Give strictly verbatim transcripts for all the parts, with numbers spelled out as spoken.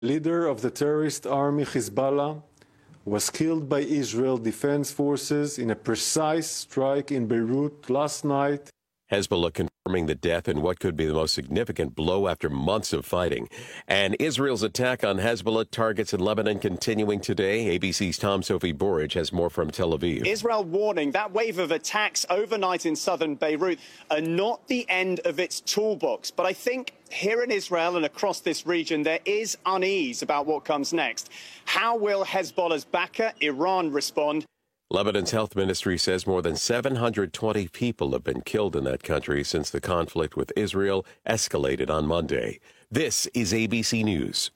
Leader of the terrorist army Hezbollah was killed by Israel Defense Forces in a precise strike in Beirut last night. Hezbollah confirming the death in what could be the most significant blow after months of fighting. And Israel's attack on Hezbollah targets in Lebanon continuing today. A B C's Tom Sophie Borage has more from Tel Aviv. Israel warning that wave of attacks overnight in southern Beirut are not the end of its toolbox. But I think here in Israel and across this region, there is unease about what comes next. How will Hezbollah's backer, Iran, respond? Lebanon's health ministry says more than seven hundred twenty people have been killed in that country since the conflict with Israel escalated on Monday. This is A B C News.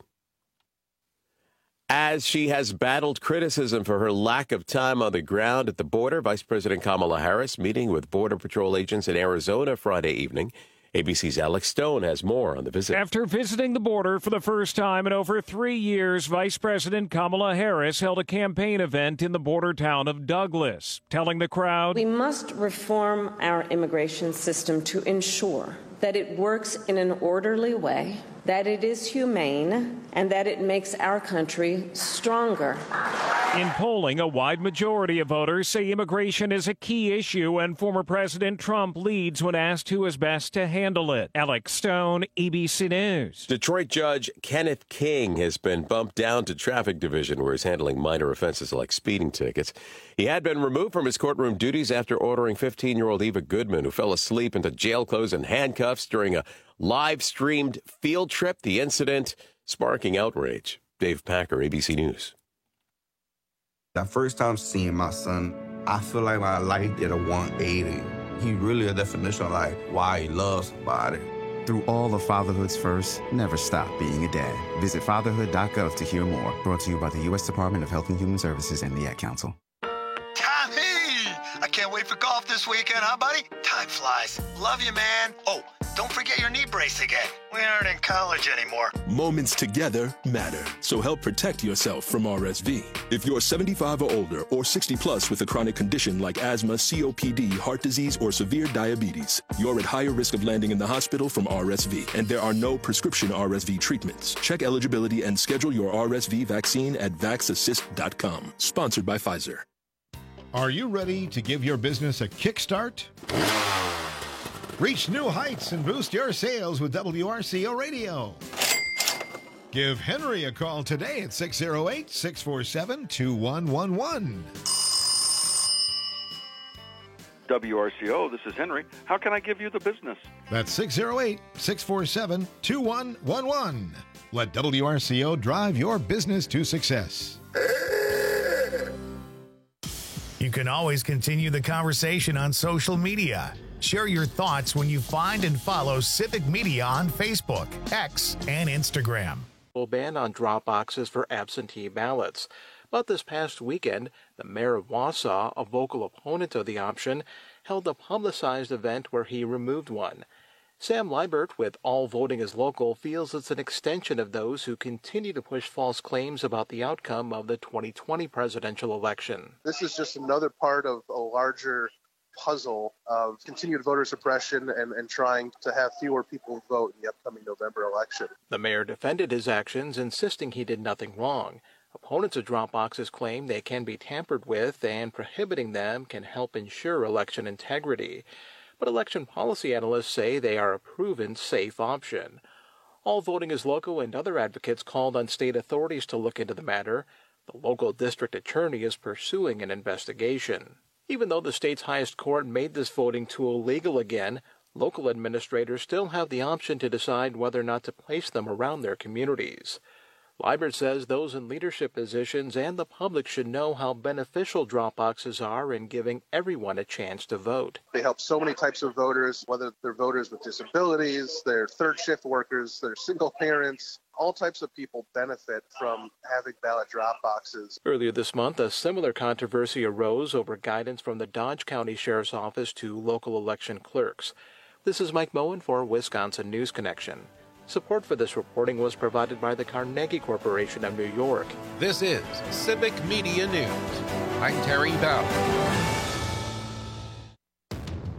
As she has battled criticism for her lack of time on the ground at the border, Vice President Kamala Harris meeting with Border Patrol agents in Arizona Friday evening. A B C's Alex Stone has more on the visit. After visiting the border for the first time in over three years, Vice President Kamala Harris held a campaign event in the border town of Douglas, telling the crowd, "We must reform our immigration system to ensure that it works in an orderly way, that it is humane, and that it makes our country stronger." In polling, a wide majority of voters say immigration is a key issue, and former President Trump leads when asked who is best to handle it. Alex Stone, A B C News. Detroit Judge Kenneth King has been bumped down to traffic division, where he's handling minor offenses like speeding tickets. He had been removed from his courtroom duties after ordering fifteen-year-old Eva Goodman, who fell asleep into jail clothes and handcuffs during a live-streamed field trip. The incident sparking outrage. Dave Packer, A B C News. That first time seeing my son, I feel like my life did a one eighty. He really a definition of like why he loves somebody. Through all of fatherhood's first, never stop being a dad. Visit fatherhood dot gov to hear more. Brought to you by the U S Department of Health and Human Services and the Ad Council. Tommy! I can't wait for golf this weekend, huh, buddy? Time flies. Love you, man. Oh, don't forget your knee brace again. We aren't in college anymore. Moments together matter, so help protect yourself from R S V. If you're seventy-five or older or sixty plus with a chronic condition like asthma, C O P D, heart disease, or severe diabetes, you're at higher risk of landing in the hospital from R S V, and there are no prescription R S V treatments. Check eligibility and schedule your R S V vaccine at vax assist dot com. Sponsored by Pfizer. Are you ready to give your business a kickstart? Reach new heights and boost your sales with W R C O Radio. Give Henry a call today at six oh eight, six four seven, two one one one. W R C O, this is Henry. How can I give you the business? That's six oh eight, six four seven, two one one one. Let W R C O drive your business to success. You can always continue the conversation on social media. Share your thoughts when you find and follow Civic Media on Facebook, X, and Instagram. Ban on drop boxes for absentee ballots. But this past weekend, the mayor of Wausau, a vocal opponent of the option, held a publicized event where he removed one. Sam Liebert with All Voting is Local feels it's an extension of those who continue to push false claims about the outcome of the twenty twenty presidential election. This is just another part of a larger puzzle of continued voter suppression and, and trying to have fewer people vote in the upcoming November election. The mayor defended his actions, insisting he did nothing wrong. Opponents of drop boxes claim they can be tampered with, and prohibiting them can help ensure election integrity. But election policy analysts say they are a proven safe option. All Voting is Local and other advocates called on state authorities to look into the matter. The local district attorney is pursuing an investigation. Even though the state's highest court made this voting tool legal again, local administrators still have the option to decide whether or not to place them around their communities. Liebert says those in leadership positions and the public should know how beneficial drop boxes are in giving everyone a chance to vote. They help so many types of voters, whether they're voters with disabilities, they're third shift workers, they're single parents. All types of people benefit from having ballot drop boxes. Earlier this month, a similar controversy arose over guidance from the Dodge County Sheriff's Office to local election clerks. This is Mike Moen for Wisconsin News Connection. Support for this reporting was provided by the Carnegie Corporation of New York. This is Civic Media News. I'm Terry Bell.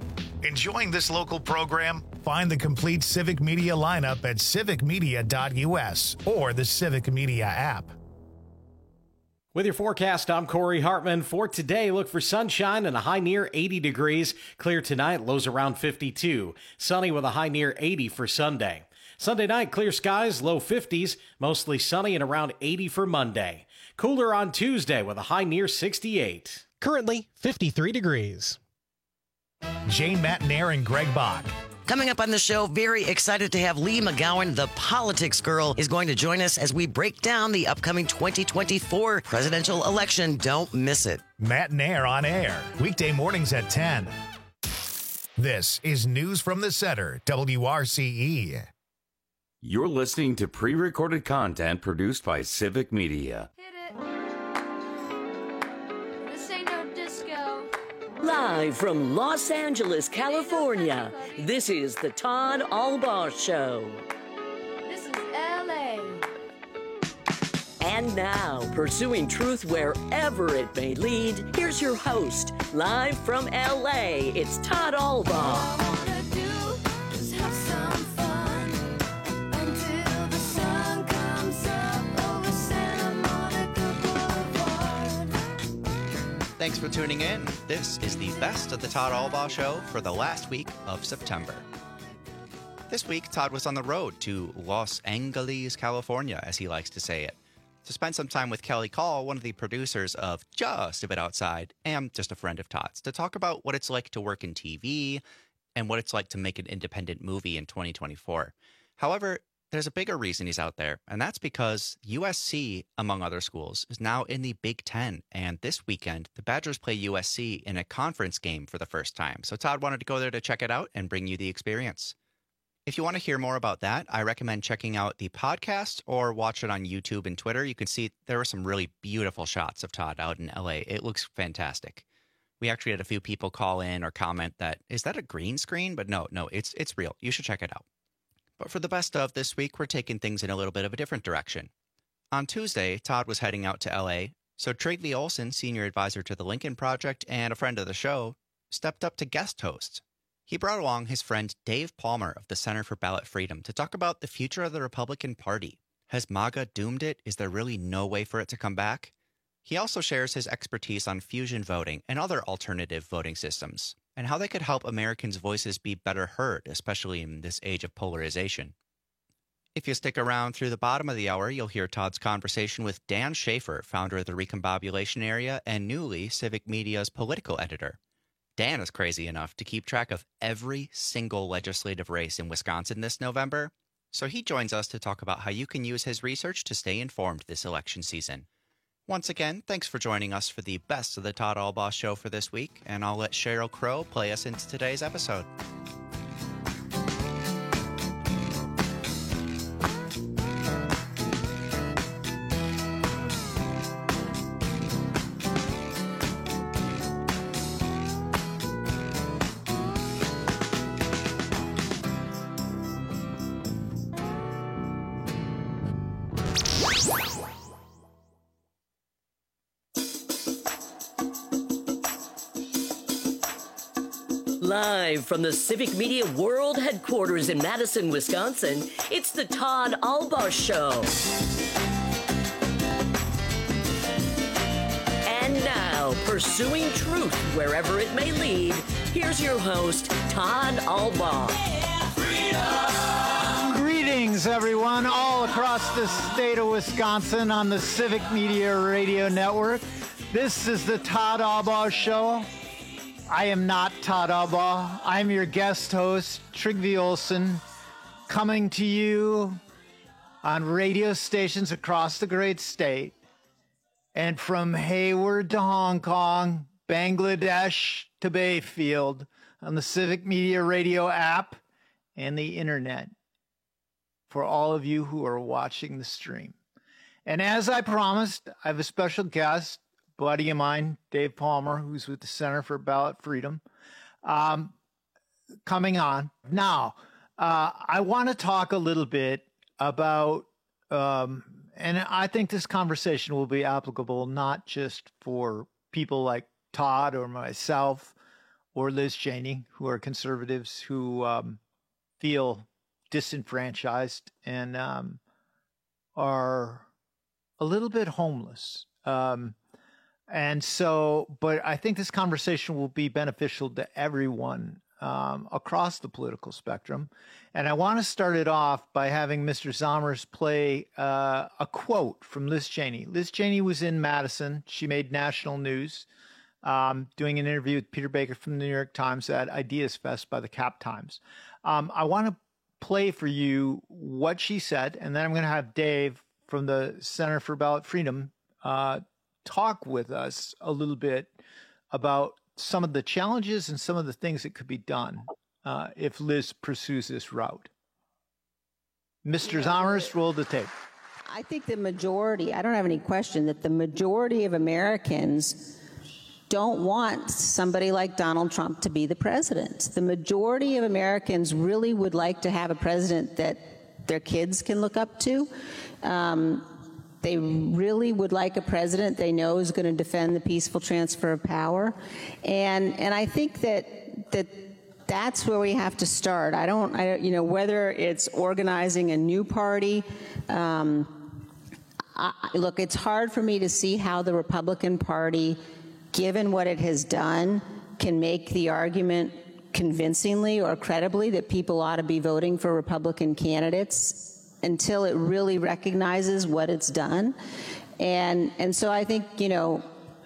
Enjoying this local program? Find the complete Civic Media lineup at civic media dot U S or the Civic Media app. With your forecast, I'm Corey Hartman. For today, look for sunshine and a high near eighty degrees. Clear tonight, lows around fifty-two. Sunny with a high near eighty for Sunday. Sunday night, clear skies, low fifties. Mostly sunny and around eighty for Monday. Cooler on Tuesday with a high near sixty-eight. Currently, fifty-three degrees. Jane Matnair and Greg Bach. Coming up on the show, very excited to have Lee McGowan, the politics girl, is going to join us as we break down the upcoming twenty twenty-four presidential election. Don't miss it. Matt Nair on air, weekday mornings at ten. This is News from the Center, W R C E. You're listening to pre-recorded content produced by Civic Media. Live from Los Angeles, California, this is the Todd Albaugh Show. This is L A. And now, pursuing truth wherever it may lead, here's your host, live from L A, it's Todd Albaugh. Thanks for tuning in. This is the best of the Todd Albaugh Show for the last week of September. This week, Todd was on the road to Los Angeles, California, as he likes to say it, to spend some time with Kelly Call, one of the producers of Just a Bit Outside, and just a friend of Todd's, to talk about what it's like to work in T V and what it's like to make an independent movie in twenty twenty-four. However, there's a bigger reason he's out there, and that's because U S C, among other schools, is now in the Big Ten. And this weekend, the Badgers play U S C in a conference game for the first time. So Todd wanted to go there to check it out and bring you the experience. If you want to hear more about that, I recommend checking out the podcast or watch it on YouTube and Twitter. You can see there were some really beautiful shots of Todd out in L A. It looks fantastic. We actually had a few people call in or comment that, is that a green screen? But no, no, it's it's real. You should check it out. But for the best of this week, we're taking things in a little bit of a different direction. On Tuesday, Todd was heading out to L A, so Trygve Olsen, senior advisor to the Lincoln Project and a friend of the show, stepped up to guest host. He brought along his friend Dave Palmer of the Center for Ballot Freedom to talk about the future of the Republican Party. Has MAGA doomed it? Is there really no way for it to come back? He also shares his expertise on fusion voting and other alternative voting systems, and how they could help Americans' voices be better heard, especially in this age of polarization. If you stick around through the bottom of the hour, you'll hear Todd's conversation with Dan Schaefer, founder of the Recombobulation Area and newly Civic Media's political editor. Dan is crazy enough to keep track of every single legislative race in Wisconsin this November, so he joins us to talk about how you can use his research to stay informed this election season. Once again, thanks for joining us for the best of the Todd Albaugh Show for this week, and I'll let Sheryl Crow play us into today's episode. Live from the Civic Media World Headquarters in Madison, Wisconsin, it's the Todd Albaugh Show. And now, pursuing truth wherever it may lead, here's your host, Todd Albaugh. Greetings, everyone, all across the state of Wisconsin on the Civic Media Radio Network. This is the Todd Albaugh Show. I am not Todd Albaugh. I'm your guest host, Trygve Olsen, coming to you on radio stations across the great state, and from Hayward to Hong Kong, Bangladesh to Bayfield, on the Civic Media Radio app and the internet, for all of you who are watching the stream. And as I promised, I have a special guest, buddy of mine, Dave Palmer, who's with the Center for Ballot Freedom, um, coming on. Now, uh, I want to talk a little bit about, um, and I think this conversation will be applicable not just for people like Todd or myself or Liz Cheney, who are conservatives who um, feel disenfranchised and um, are a little bit homeless. Um, and so, but I think this conversation will be beneficial to everyone um, across the political spectrum. And I want to start it off by having Mister Zommers play uh, a quote from Liz Cheney. Liz Cheney was in Madison. She made national news, um, doing an interview with Peter Baker from the New York Times at Ideas Fest by the Cap Times. Um, I want to play for you what she said, and then I'm going to have Dave from the Center for Ballot Freedom uh, talk with us a little bit about some of the challenges and some of the things that could be done uh, if Liz pursues this route. Mister Zommers, roll the tape. I think the majority, I don't have any question that the majority of Americans don't want somebody like Donald Trump to be the president. The majority of Americans really would like to have a president that their kids can look up to. Um, they really would like a president they know is going to defend the peaceful transfer of power. And and I think that that that's where we have to start. I don't, I, you know, whether it's organizing a new party, um, I, look, it's hard for me to see how the Republican Party, given what it has done, can make the argument convincingly or credibly that people ought to be voting for Republican candidates until it really recognizes what it's done. And, and so I think, you know,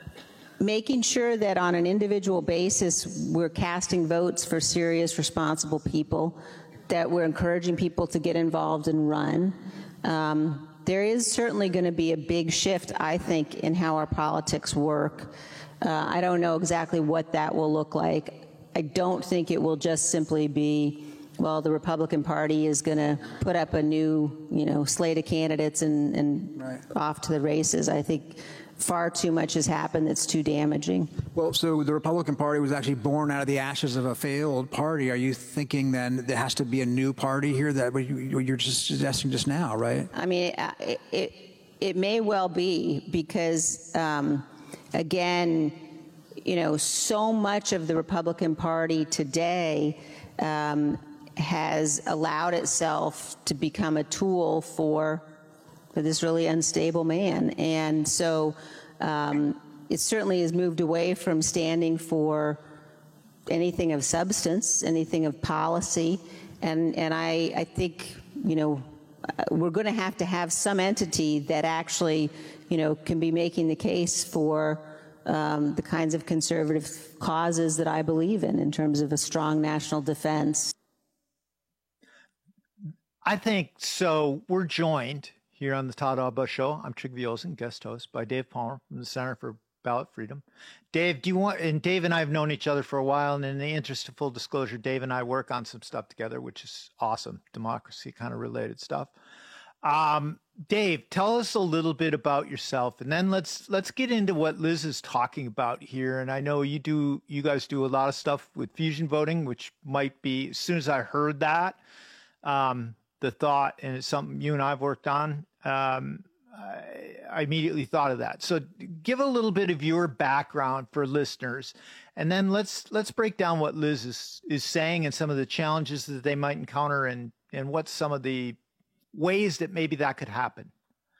making sure that on an individual basis we're casting votes for serious, responsible people, that we're encouraging people to get involved and run. Um, there is certainly going to be a big shift, I think, in how our politics work. Uh, I don't know exactly what that will look like. I don't think it will just simply be, well, the Republican Party is going to put up a new, you know, slate of candidates and, and right. off to the races. I think far too much has happened that's too damaging. Well, so the Republican Party was actually born out of the ashes of a failed party. Are you thinking then there has to be a new party here? That you're just suggesting just now, right? I mean, it it, it may well be because, um, again, you know, so much of the Republican Party today um, has allowed itself to become a tool for for this really unstable man. And so um, it certainly has moved away from standing for anything of substance, anything of policy. And, and I, I think, you know, we're going to have to have some entity that actually, you know, can be making the case for um, the kinds of conservative causes that I believe in, in terms of a strong national defense. I think so. We're joined here on the Todd Alba Show. I'm Trygve Olsen, guest host, by Dave Palmer from the Center for Ballot Freedom. Dave, do you want, and Dave and I have known each other for a while, and in the interest of full disclosure, Dave and I work on some stuff together, which is awesome, democracy kind of related stuff. Um, Dave, tell us a little bit about yourself, and then let's let's get into what Liz is talking about here. And I know you do, you guys do a lot of stuff with fusion voting, which might be, as soon as I heard that, um, the thought, and it's something you and I have worked on, Um, I, I immediately thought of that. So give a little bit of your background for listeners, and then let's let's break down what Liz is, is saying and some of the challenges that they might encounter, and, and what's some of the ways that maybe that could happen.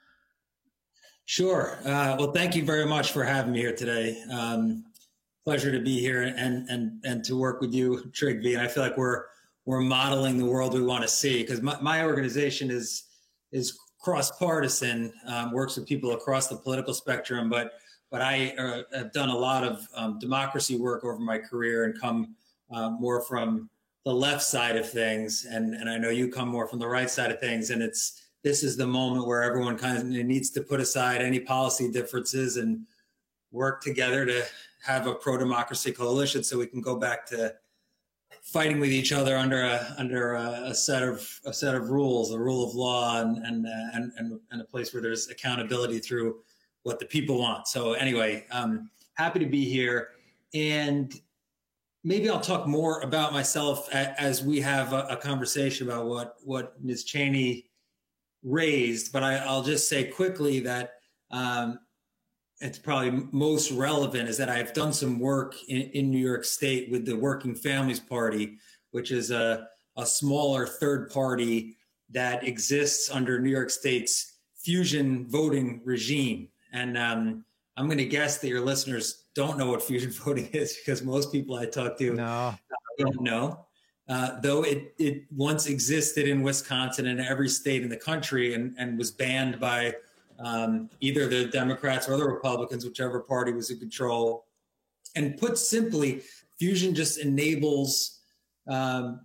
Sure. Uh, well, thank you very much for having me here today. Um, pleasure to be here and and and to work with you, Trygve. And I feel like we're we're modeling the world we want to see, because my, my organization is is cross-partisan, um, works with people across the political spectrum, but but I uh, have done a lot of um, democracy work over my career and come uh, more from the left side of things, and and I know you come more from the right side of things, and it's this is the moment where everyone kind of needs to put aside any policy differences and work together to have a pro-democracy coalition so we can go back to fighting with each other under a under a, a set of a set of rules, a rule of law, and and uh, and, and and a place where there's accountability through what the people want. So anyway, um, happy to be here, and maybe I'll talk more about myself a, as we have a, a conversation about what what Miz Cheney raised. But I, I'll just say quickly that um, it's probably most relevant is that I've done some work in, in New York State with the Working Families Party, which is a, a smaller third party that exists under New York State's fusion voting regime. And um, I'm going to guess that your listeners don't know what fusion voting is, because most people I talk to no. don't know. Uh, though it, it once existed in Wisconsin and every state in the country, and, and was banned by um, either the Democrats or the Republicans, whichever party was in control. And put simply, fusion just enables um,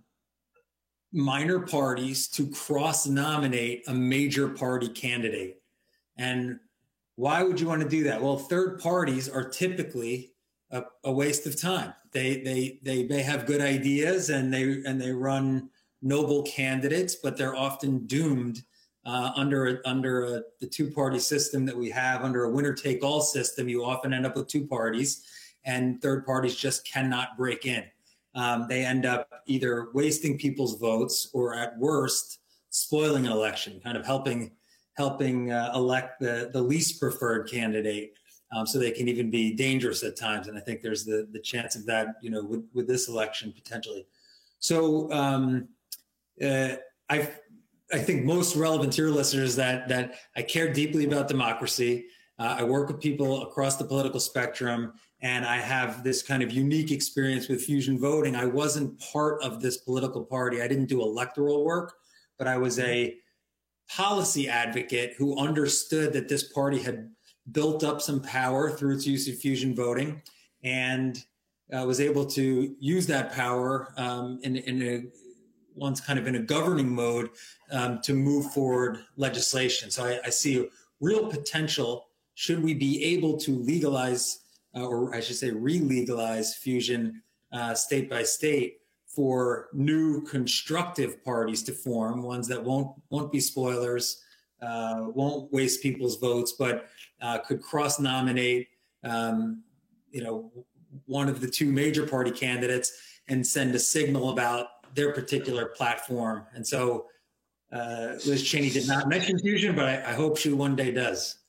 minor parties to cross-nominate a major party candidate. And why would you want to do that? Well, third parties are typically a, a waste of time. They they they may have good ideas and they and they run noble candidates, but they're often doomed uh, under under a, the two-party system that we have. Under a winner-take-all system, you often end up with two parties, and third parties just cannot break in. Um, they end up either wasting people's votes or, at worst, spoiling an election, kind of helping helping uh, elect the the least preferred candidate. Um, so they can even be dangerous at times. And I think there's the the chance of that, you know, with, with this election potentially. So um, uh, I I think most relevant to your listeners that that I care deeply about democracy. Uh, I work with people across the political spectrum, and I have this kind of unique experience with fusion voting. I wasn't part of this political party. I didn't do electoral work, but I was a policy advocate who understood that this party had built up some power through its use of fusion voting, and uh, was able to use that power um, in, in a once kind of in a governing mode um, to move forward legislation. So I, I see real potential should we be able to legalize, uh, or I should say re-legalize fusion uh, state by state, for new constructive parties to form, ones that won't won't be spoilers, uh, won't waste people's votes, but uh, could cross-nominate, um, you know, one of the two major party candidates and send a signal about their particular platform. And so uh, Liz Cheney did not mention fusion, but I, I hope she one day does.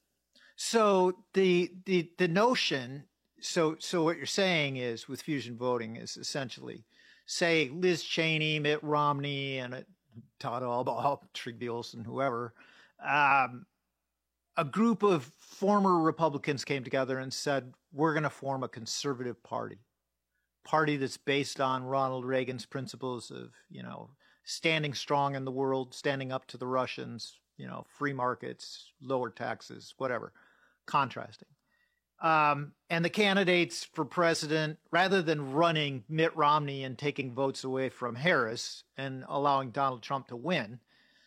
So the the the notion, so so what you're saying is with fusion voting is essentially, say Liz Cheney, Mitt Romney, and uh, Todd Albaugh, Trygve Olsen, whoever, um, a group of former Republicans came together and said, we're going to form a conservative party, party that's based on Ronald Reagan's principles of, you know, standing strong in the world, standing up to the Russians, you know, free markets, lower taxes, whatever, contrasting. Um, and the candidates for president, rather than running Mitt Romney and taking votes away from Harris and allowing Donald Trump to win,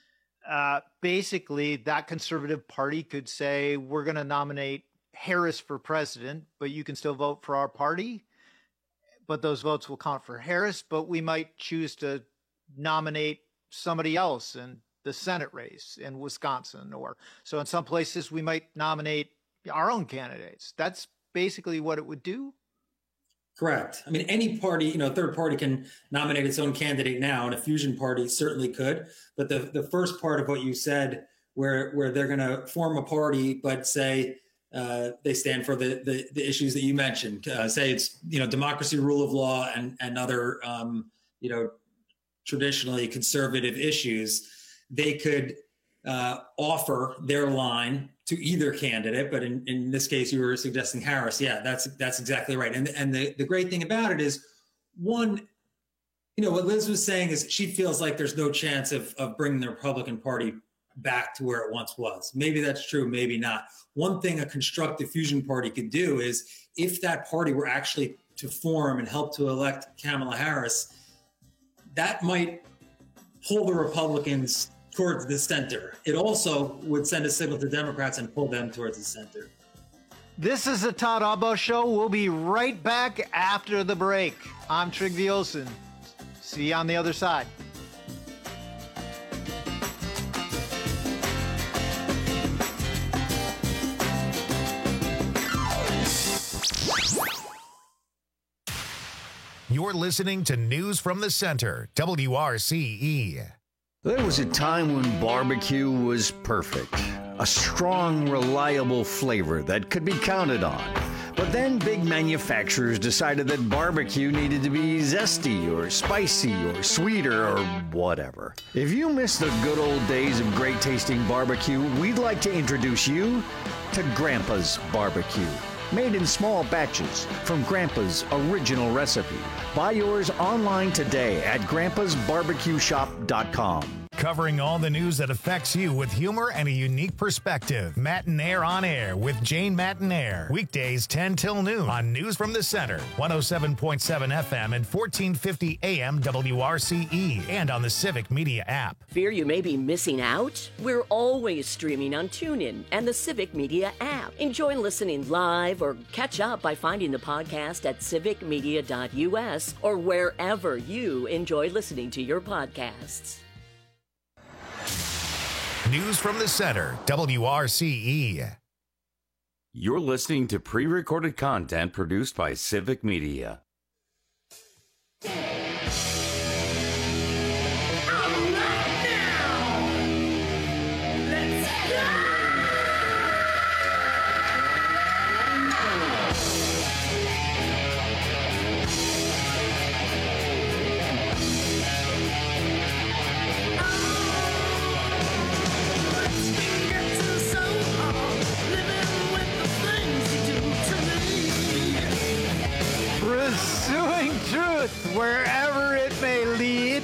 uh, basically that conservative party could say, we're going to nominate Harris for president, but you can still vote for our party, but those votes will count for Harris, but we might choose to nominate somebody else in the Senate race in Wisconsin, or so in some places we might nominate our own candidates. That's basically what it would do. Correct. I mean, any party, you know, third party can nominate its own candidate now, and a fusion party certainly could. But the, the first part of what you said, where where they're going to form a party, but say uh, they stand for the, the, the issues that you mentioned, uh, say it's, you know, democracy, rule of law, and, and other, um, you know, traditionally conservative issues, they could uh, offer their line to either candidate. But in, in this case, you were suggesting Harris. Yeah, that's that's exactly right. And and the, the great thing about it is, one, you know, what Liz was saying is she feels like there's no chance of, of bringing the Republican Party back to where it once was. Maybe that's true, maybe not. One thing a constructive fusion party could do is, if that party were actually to form and help to elect Kamala Harris, that might pull the Republicans towards the center. It also would send a signal to Democrats and pull them towards the center. This is the Todd Albaugh Show. We'll be right back after the break. I'm Trygve Olsen. See you on the other side. You're listening to News from the Center, W R C E. There was a time when barbecue was perfect. a strong, reliable flavor that could be counted on. But then big manufacturers decided that barbecue needed to be zesty or spicy or sweeter or whatever. If you miss the good old days of great tasting barbecue, we'd like to introduce you to Grandpa's Barbecue. Made in small batches from Grandpa's original recipe. Buy yours online today at grandpas barbecue shop dot com. Covering all the news that affects you with humor and a unique perspective. Matinaire on Air with Jane Matinaire. Weekdays ten till noon on News from the Center. one oh seven point seven F M and fourteen fifty A M W R C E. And on the Civic Media app. Fear you may be missing out? We're always streaming on TuneIn and the Civic Media app. Enjoy listening live or catch up by finding the podcast at civic media dot U S or wherever you enjoy listening to your podcasts. News from the Center, W R C E. You're listening to pre-recorded content produced by Civic Media. Pursuing truth wherever it may lead.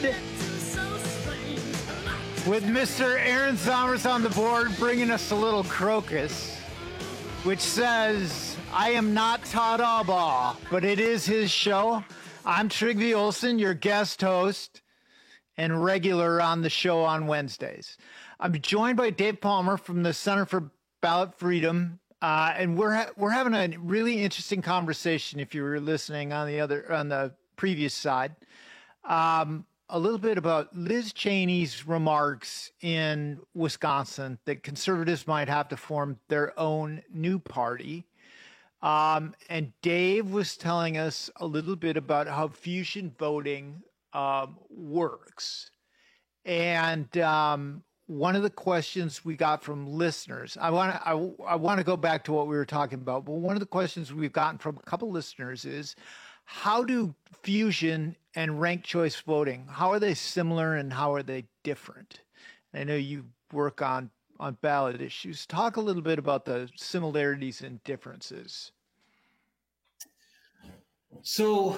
With Mister Aaron Sommers on the board, bringing us a little crocus, which says, I am not Todd Albaugh, but it is his show. I'm Trygve Olsen, your guest host and regular on the show on Wednesdays. I'm joined by Dave Palmer from the Center for Ballot Freedom. Uh, and we're ha- we're having a really interesting conversation. If you were listening on the other on the previous side, um, a little bit about Liz Cheney's remarks in Wisconsin that conservatives might have to form their own new party. Um, and Dave was telling us a little bit about how fusion voting um, works, and um, one of the questions we got from listeners, I want to I, I want to go back to what we were talking about, but one of the questions we've gotten from a couple listeners is, how do fusion and ranked choice voting, how are they similar and how are they different? I know you work on, on ballot issues. Talk a little bit about the similarities and differences. So,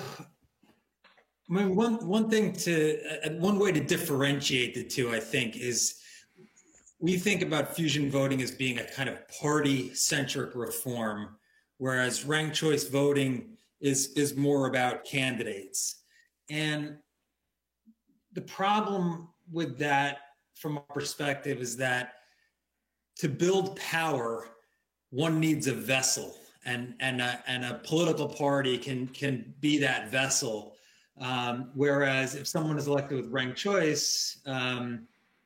I mean, one, one thing to, uh, one way to differentiate the two, I think, is we think about fusion voting as being a kind of party-centric reform, whereas ranked choice voting is, is more about candidates. And the problem with that, from our perspective, is that to build power, one needs a vessel, and, and, a, and a political party can, can be that vessel. Um, whereas if someone is elected with ranked choice, um,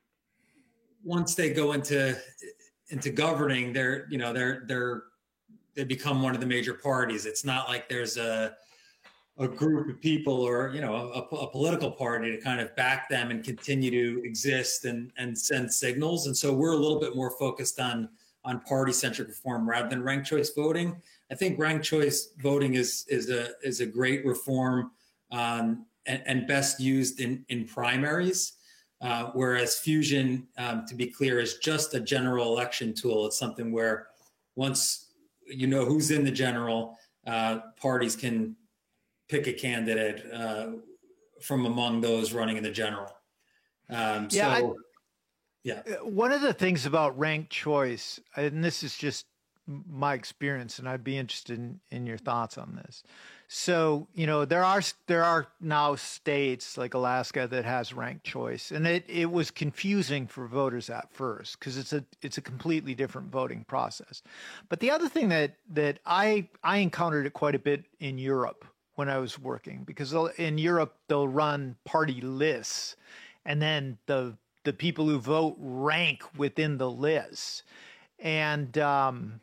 once they go into into governing, they're you know they're they're they become one of the major parties. It's not like there's a a group of people or you know a, a political party to kind of back them and continue to exist and and send signals. And so we're a little bit more focused on on party centric reform rather than ranked choice voting. I think ranked choice voting is is a is a great reform um, and, and best used in in primaries. Uh, whereas fusion, um, to be clear, is just a general election tool. It's something where once you know who's in the general, uh, parties can pick a candidate uh, from among those running in the general. Um, yeah, so, I, yeah. One of the things about ranked choice, and this is just my experience, and I'd be interested in, in your thoughts on this. So, you know, there are there are now states like Alaska that has ranked choice, and it, it was confusing for voters at first because it's a it's a completely different voting process. But the other thing that that I I encountered it quite a bit in Europe when I was working, because in Europe they'll run party lists, and then the the people who vote rank within the lists, and um,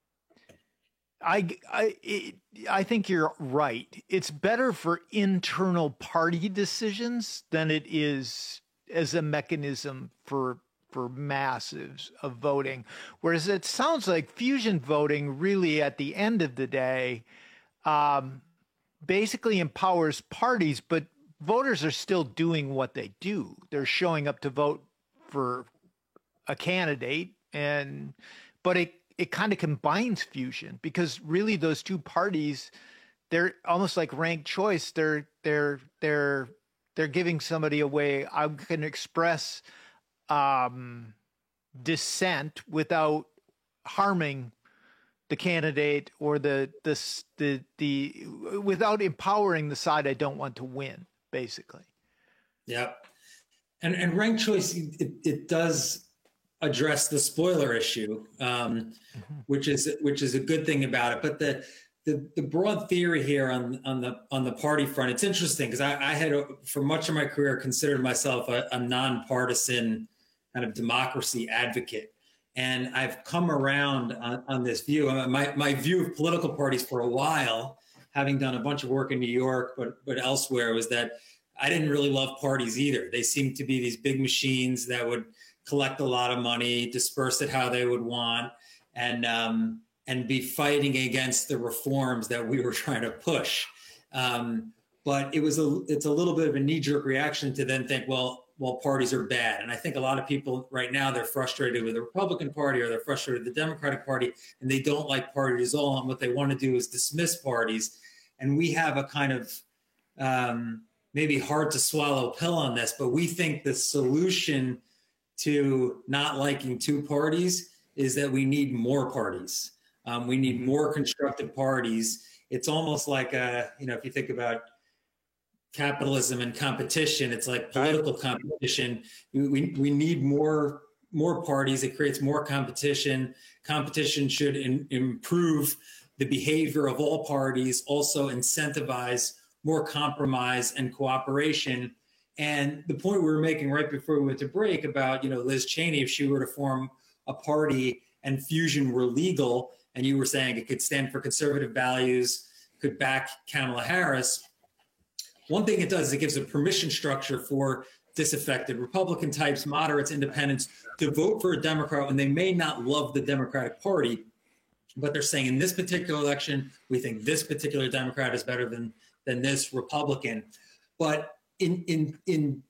I, I, it, I think you're right. It's better for internal party decisions than it is as a mechanism for for masses of voting. Whereas it sounds like fusion voting really at the end of the day um, basically empowers parties, but voters are still doing what they do. They're showing up to vote for a candidate, and but it, it kind of combines fusion, because really those two parties, they're almost like ranked choice. They're they're they're they're giving somebody a way I can express um, dissent without harming the candidate or the the the the without empowering the side I don't want to win, basically. Yep. And and ranked choice, it, it does address the spoiler issue, um, mm-hmm. which is which is a good thing about it. But the the, the broad theory here on on the on the party front, it's interesting because I, I had for much of my career considered myself a, a nonpartisan kind of democracy advocate, and I've come around on, on this view. My my view of political parties for a while, having done a bunch of work in New York, but but elsewhere, was that I didn't really love parties either. They seemed to be these big machines that would collect a lot of money, disperse it how they would want, and um, and be fighting against the reforms that we were trying to push. Um, but it was a it's a little bit of a knee-jerk reaction to then think, well, well, parties are bad. And I think a lot of people right now, they're frustrated with the Republican Party or they're frustrated with the Democratic Party, and they don't like parties at all. And what they want to do is dismiss parties. And we have a kind of um, maybe hard to swallow pill on this, but we think the solution to not liking two parties is that we need more parties. Um, we need more constructive parties. It's almost like, a, you know, if you think about capitalism and competition, it's like political competition. We, we need more, more parties. It creates more competition. Competition should in, improve the behavior of all parties, also incentivize more compromise and cooperation. And the point we were making right before we went to break about, you know, Liz Cheney, if she were to form a party and fusion were legal, and you were saying it could stand for conservative values, could back Kamala Harris. One thing it does is it gives a permission structure for disaffected Republican types, moderates, independents to vote for a Democrat when they may not love the Democratic Party, but they're saying in this particular election, we think this particular Democrat is better than, than this Republican. But in, in, in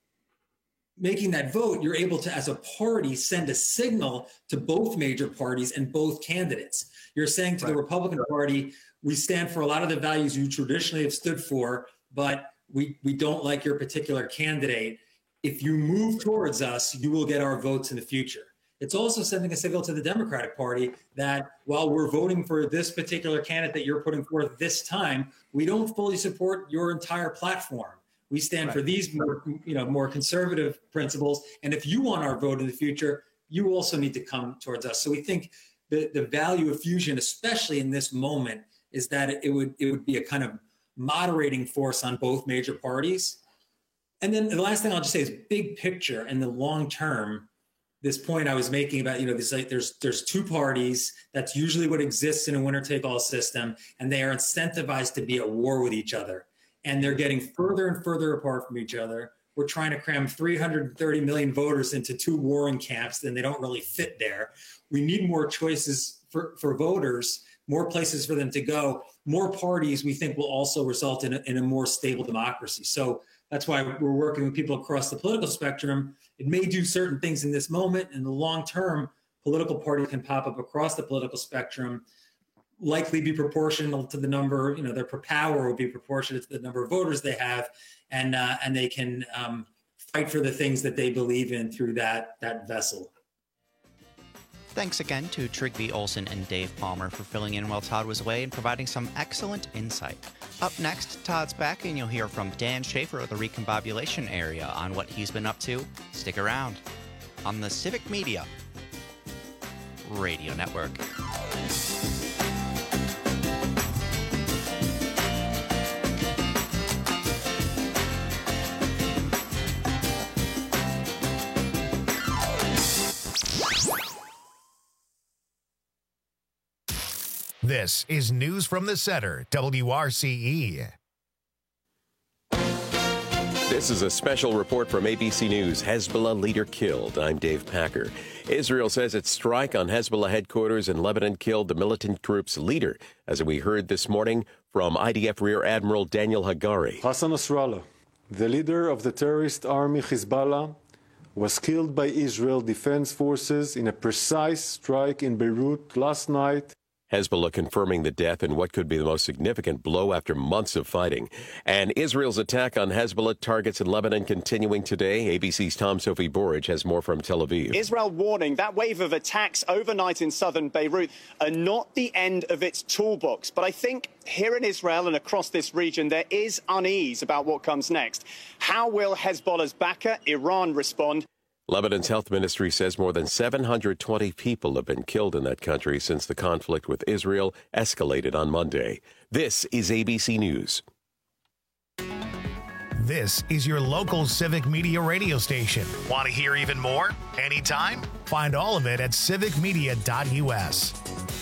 making that vote, you're able to, as a party, send a signal to both major parties and both candidates. You're saying to right. the Republican Party, we stand for a lot of the values you traditionally have stood for, but we, we don't like your particular candidate. If you move towards us, you will get our votes in the future. It's also sending a signal to the Democratic Party that while we're voting for this particular candidate that you're putting forth this time, we don't fully support your entire platform. We stand right. for these more, you know, more conservative principles. And if you want our vote in the future, you also need to come towards us. So we think the, the value of fusion, especially in this moment, is that it, it would it would be a kind of moderating force on both major parties. And then the last thing I'll just say is big picture and the long term. This point I was making about, you know, this, like, there's there's two parties. That's usually what exists in a winner-take-all system, and they are incentivized to be at war with each other. And they're getting further and further apart from each other. We're trying to cram three hundred thirty million voters into two warring camps, and they don't really fit there. We need more choices for, for voters, more places for them to go. More parties, we think, will also result in a, in a more stable democracy. So that's why we're working with people across the political spectrum. It may do certain things in this moment. In the long term, political parties can pop up across the political spectrum, likely be proportional to the number, you know, their power will be proportionate to the number of voters they have, and uh, and they can um, fight for the things that they believe in through that that vessel. Thanks again to Trygve Olsen and Dave Palmer for filling in while Todd was away and providing some excellent insight. Up next, Todd's back, and you'll hear from Dan Schaefer of the Recombobulation area on what he's been up to. Stick around on the Civic Media Radio Network. This is News from the Center, W R C E. This is a special report from A B C News. Hezbollah leader killed. I'm Dave Packer. Israel says its strike on Hezbollah headquarters in Lebanon killed the militant group's leader, as we heard this morning from I D F Rear Admiral Daniel Hagari. Hassan Nasrallah, the leader of the terrorist army Hezbollah, was killed by Israel Defense Forces in a precise strike in Beirut last night. Hezbollah confirming the death in what could be the most significant blow after months of fighting. And Israel's attack on Hezbollah targets in Lebanon continuing today. A B C's Tom Sophie Borage has more from Tel Aviv. Israel warning that wave of attacks overnight in southern Beirut are not the end of its toolbox. But I think here in Israel and across this region, there is unease about what comes next. How will Hezbollah's backer, Iran, respond? Lebanon's health ministry says more than seven hundred twenty people have been killed in that country since the conflict with Israel escalated on Monday. This is A B C News. This is your local Civic Media radio station. Want to hear even more? Anytime? Find all of it at civic media dot U S.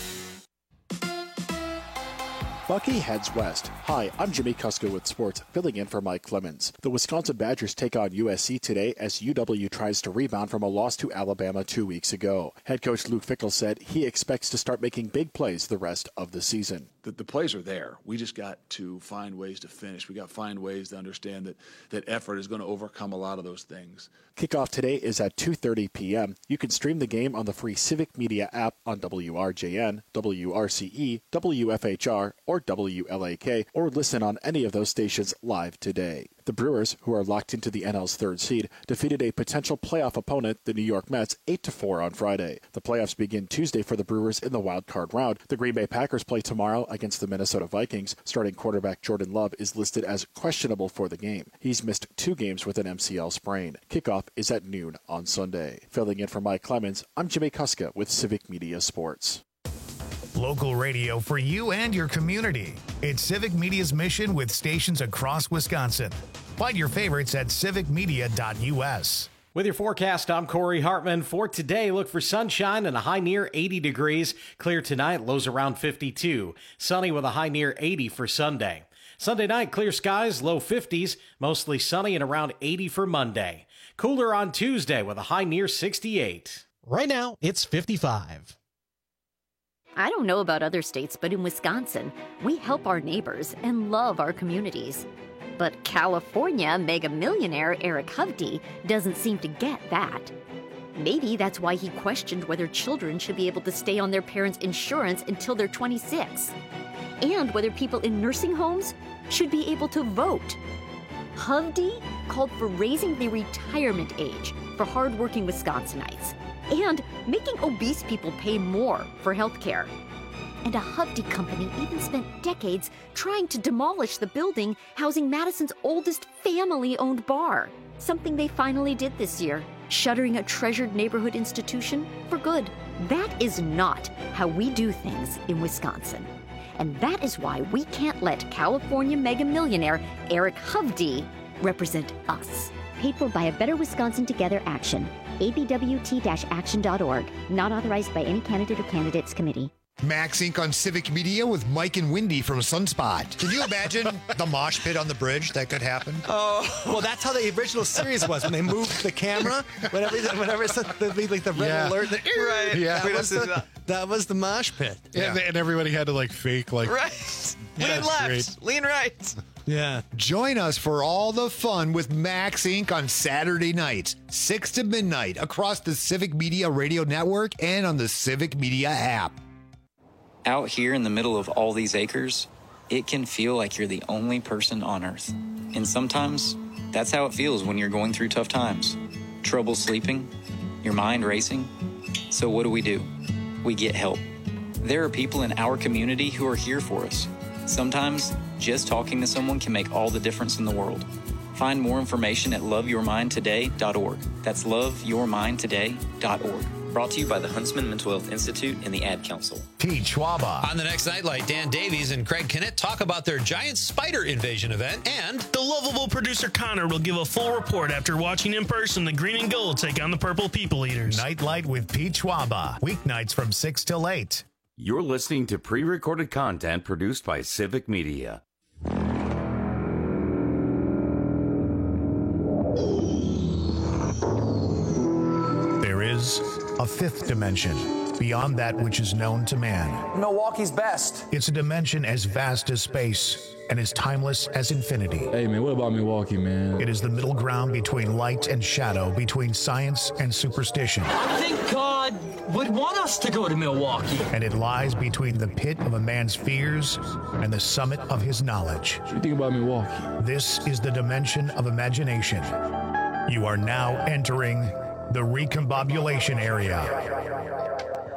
Bucky heads west. Hi, I'm Jimmy Kuska with sports, filling in for Mike Clemens. The Wisconsin Badgers take on U S C today as U W tries to rebound from a loss to Alabama two weeks ago. Head coach Luke Fickell said he expects to start making big plays the rest of the season. The, the plays are there. We just got to find ways to finish. We got to find ways to understand that, that effort is going to overcome a lot of those things. Kickoff today is at two thirty p.m. You can stream the game on the free Civic Media app on W R J N, W R C E, W F H R, or W L A K, or listen on any of those stations live today. The Brewers, who are locked into the N L's third seed, defeated a potential playoff opponent, the New York Mets, eight to four on Friday. The playoffs begin Tuesday for the Brewers in the wild card round. The Green Bay Packers play tomorrow against the Minnesota Vikings. Starting quarterback Jordan Love is listed as questionable for the game. He's missed two games with an M C L sprain. Kickoff is at noon on Sunday. Filling in for Mike Clemens, I'm Jimmy Kuska with Civic Media Sports. Local radio for you and your community. It's Civic Media's mission with stations across Wisconsin. Find your favorites at civic media dot U S. With your forecast, I'm Corey Hartman. For today, look for sunshine and a high near eighty degrees. Clear tonight, lows around fifty-two. Sunny with a high near eighty for Sunday. Sunday night, clear skies, low fifties. Mostly sunny and around eighty for Monday. Cooler on Tuesday with a high near sixty-eight. Right now, it's fifty-five. I don't know about other states, but in Wisconsin, we help our neighbors and love our communities. But California mega millionaire Eric Hovde doesn't seem to get that. Maybe that's why he questioned whether children should be able to stay on their parents' insurance until they're twenty-six, and whether people in nursing homes should be able to vote. Hovde called for raising the retirement age for hardworking Wisconsinites and making obese people pay more for health care. And a Hovde company even spent decades trying to demolish the building housing Madison's oldest family-owned bar, something they finally did this year, shuttering a treasured neighborhood institution for good. That is not how we do things in Wisconsin. And that is why we can't let California mega millionaire Eric Hovde represent us. Paid for by a Better Wisconsin Together Action. A B W T action dot org. Not authorized by any candidate or candidates committee. Max Incorporated on Civic Media with Mike and Wendy from Sunspot. Can you imagine the mosh pit on the bridge that could happen? Oh, well, that's how the original series was when they moved the camera. Whenever, whenever it's the, like the red Yeah. alert, the, Right. Yeah, We that was, don't do the, that. that was the mosh pit. Yeah. Yeah, And, everybody had to like fake like right. Yeah, Lean left, great. lean right. Yeah. Join us for all the fun with Max Incorporated on Saturday nights, six to midnight, across the Civic Media Radio Network and on the Civic Media app. Out here in the middle of all these acres, it can feel like you're the only person on Earth. And sometimes, that's how it feels when you're going through tough times. Trouble sleeping, your mind racing. So what do we do? We get help. There are people in our community who are here for us. Sometimes, just talking to someone can make all the difference in the world. Find more information at love your mind today dot org. That's love your mind today dot org. Brought to you by the Huntsman Mental Health Institute and the Ad Council. Pete Schwaba. On the next Nightlight, Dan Davies and Craig Kennett talk about their giant spider invasion event, and the lovable producer Connor will give a full report after watching in person the Green and Gold take on the Purple People Eaters. Nightlight with Pete Schwaba. Weeknights from six till eight. You're listening to pre-recorded content produced by Civic Media. a fifth dimension, beyond that which is known to man. Milwaukee's best. It's a dimension as vast as space and as timeless as infinity. Hey, man, what about Milwaukee, man? It is the middle ground between light and shadow, between science and superstition. I think God would want us to go to Milwaukee. And it lies between the pit of a man's fears and the summit of his knowledge. What do you think about Milwaukee? This is the dimension of imagination. You are now entering the recombobulation area.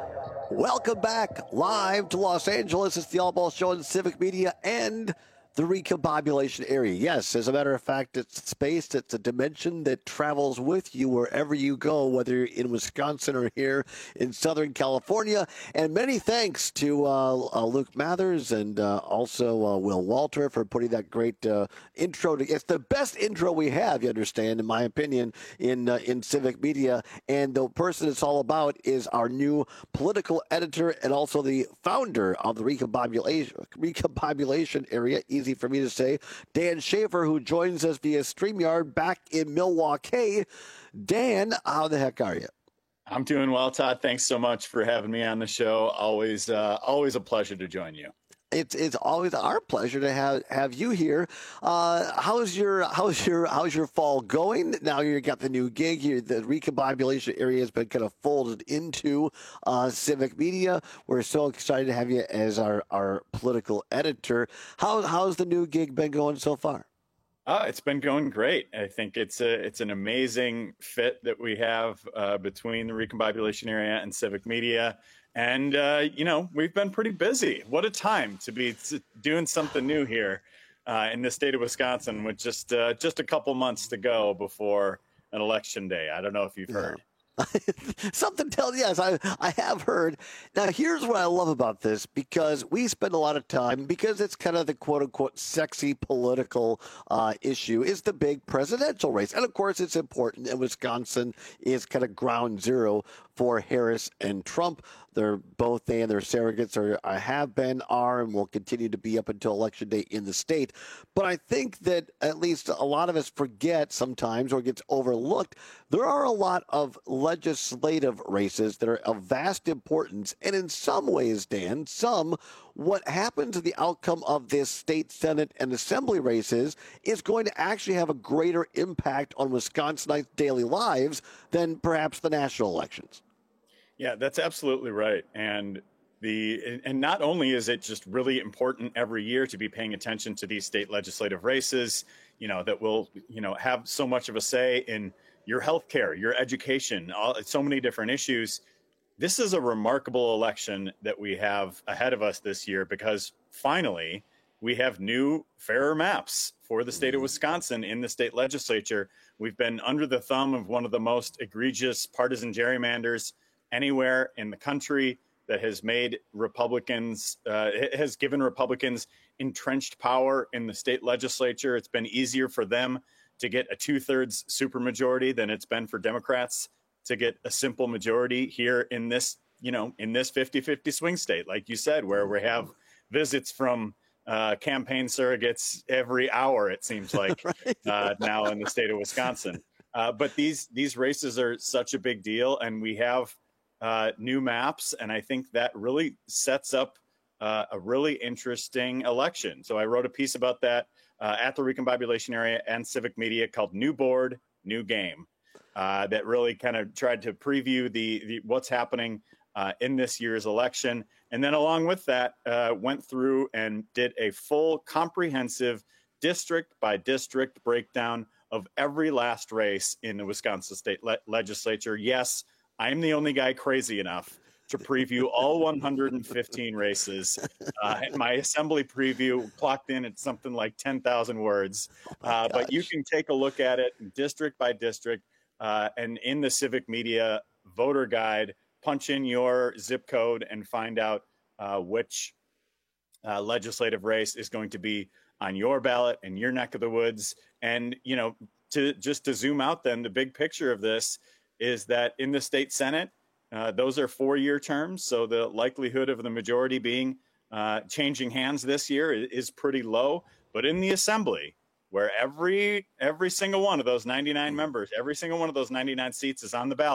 Welcome back live to Los Angeles. It's the All Ball Show on Civic Media and the recombobulation area. Yes, as a matter of fact, it's space. It's a dimension that travels with you wherever you go, whether you're in Wisconsin or here in Southern California. And many thanks to uh, uh, Luke Mathers and uh, also uh, Will Walter for putting that great uh, intro. To, it's the best intro we have, you understand, in my opinion, in uh, in Civic Media. And the person it's all about is our new political editor and also the founder of the recombobulation, recombobulation area. Easy for me to say, Dan Schaefer, who joins us via StreamYard back in Milwaukee. Dan, how the heck are you? I'm doing well, Todd. Thanks so much for having me on the show. Always, uh, always a pleasure to join you. It's it's always our pleasure to have have you here. Uh, how's your how's your how's your fall going? Now you got the new gig here. The recombobulation area has been kind of folded into uh, Civic Media. We're so excited to have you as our, our political editor. How how's the new gig been going so far? Uh, it's been going great. I think it's a it's an amazing fit that we have uh, between the recombobulation area and Civic Media. And, uh, you know, we've been pretty busy. What a time to be doing something new here uh, in the state of Wisconsin with just uh, just a couple months to go before an election day. I don't know if you've heard. Something tells yes, I I have heard. Now here's what I love about this, because we spend a lot of time, because it's kind of the quote unquote sexy political uh, issue, is the big presidential race, and of course it's important. And Wisconsin is kind of ground zero for Harris and Trump. They're both, they and their surrogates are, have been, are, and will continue to be up until Election Day in the state. But I think that at least a lot of us forget sometimes, or gets overlooked, there are a lot of legislative races that are of vast importance. And in some ways, Dan, some, what happens to the outcome of this state Senate and Assembly races is going to actually have a greater impact on Wisconsinites' daily lives than perhaps the national elections. Yeah, that's absolutely right. And the and not only is it just really important every year to be paying attention to these state legislative races, you know, that will, you know, have so much of a say in your healthcare, your education, all, so many different issues. This is a remarkable election that we have ahead of us this year, because finally we have new, fairer maps for the state of Wisconsin in the state legislature. We've been under the thumb of one of the most egregious partisan gerrymanders anywhere in the country that has made Republicans, uh, has given Republicans entrenched power in the state legislature. It's been easier for them to get a two-thirds supermajority than it's been for Democrats to get a simple majority here in this, you know, in this fifty-fifty swing state, like you said, where we have visits from uh, campaign surrogates every hour, it seems like, right. uh, now in the state of Wisconsin. Uh, but these these races are such a big deal, and we have uh, new maps, and I think that really sets up uh, a really interesting election. So I wrote a piece about that uh, at the recombobulation area and Civic Media called "New Board, New Game." Uh, that really kind of tried to preview the, the what's happening uh, in this year's election. And then along with that, uh, went through and did a full comprehensive district by district breakdown of every last race in the Wisconsin state le- legislature. Yes, I'm the only guy crazy enough to preview all one hundred fifteen races. Uh, my assembly preview clocked in at something like ten thousand words. Uh, but you can take a look at it district by district. Uh, and in the Civic Media voter guide, punch in your zip code and find out uh, which uh, legislative race is going to be on your ballot in your neck of the woods. And, you know, to just to zoom out, then the big picture of this is that in the state Senate, uh, those are four-year terms. So the likelihood of the majority being uh, changing hands this year is, is pretty low. But in the Assembly, where every every single one of those ninety-nine members, every single one of those ninety-nine seats is on the ballot